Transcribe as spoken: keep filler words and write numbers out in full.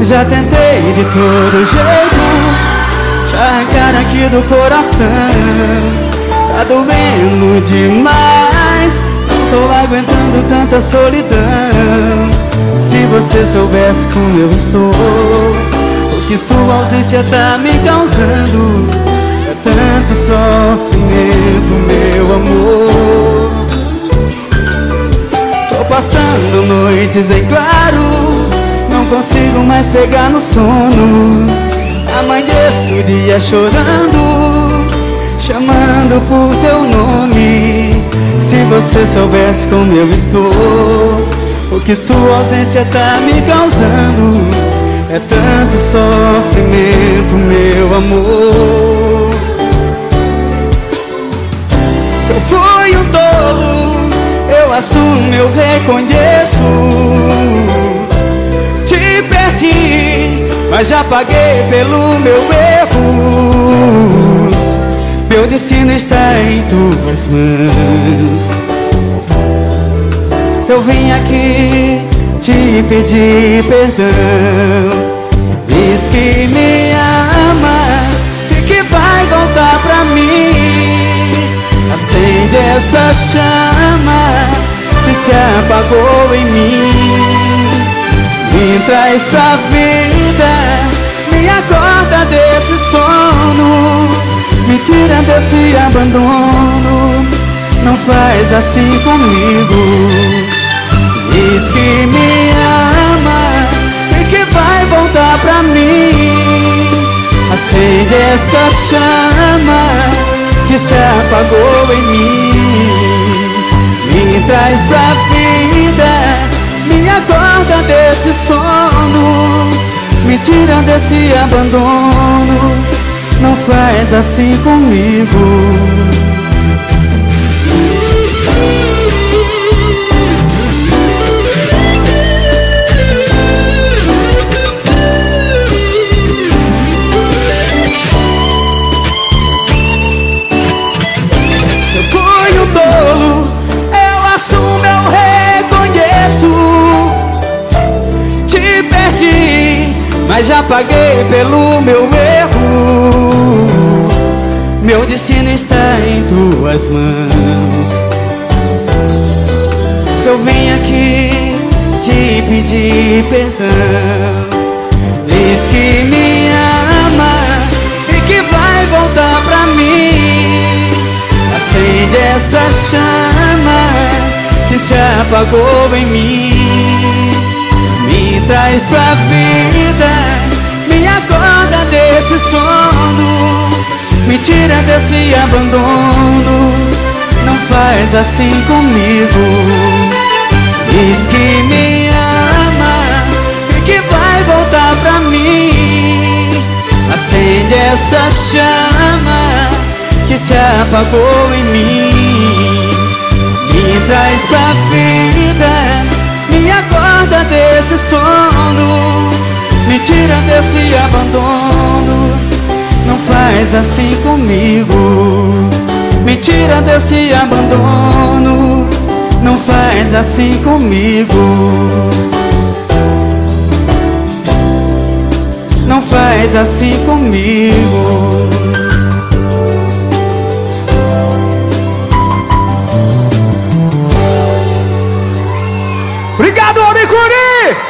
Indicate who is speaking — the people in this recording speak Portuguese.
Speaker 1: já tentei de todo jeito te arrancar aqui do coração. Tá doendo demais, não tô aguentando tanta solidão. Se você soubesse como eu estou, o que sua ausência tá me causando, é tanto sofrimento, meu amor. Tô passando noites em claro, não consigo mais pegar no sono. Amanheço o dia chorando, chamando por teu nome. Se você soubesse como eu estou, o que sua ausência tá me causando, é tanto sofrimento, meu amor. Eu fui um tolo, eu assumo, eu reconheço. Te perdi, mas já paguei pelo meu erro. Meu destino está em tuas mãos. Eu vim aqui te pedir perdão. Diz que me ama e que vai voltar pra mim. Acende essa chama que se apagou em mim. Me traz pra vida, me acorda desse sono, me tira desse abandono. Não faz assim comigo. Diz que me ama e que vai voltar pra mim. Acende essa chama que se apagou em mim. Me traz pra vida, me acorda desse sono, me tira desse abandono. Não faz assim comigo. Mas já paguei pelo meu erro. Meu destino está em tuas mãos. Eu vim aqui te pedir perdão. Diz que me ama e que vai voltar pra mim. Acende essa chama que se apagou em mim. Me traz pra vida, me acorda desse sono, me tira desse abandono. Não faz assim comigo. Diz que me ama e que vai voltar pra mim. Acende essa chama que se apagou em mim. Me traz pra vida, me acorda desse sono, me tira desse abandono. Não faz assim comigo. Me tira desse abandono. Não faz assim comigo. Não faz assim comigo.
Speaker 2: Obrigado, Auricuri!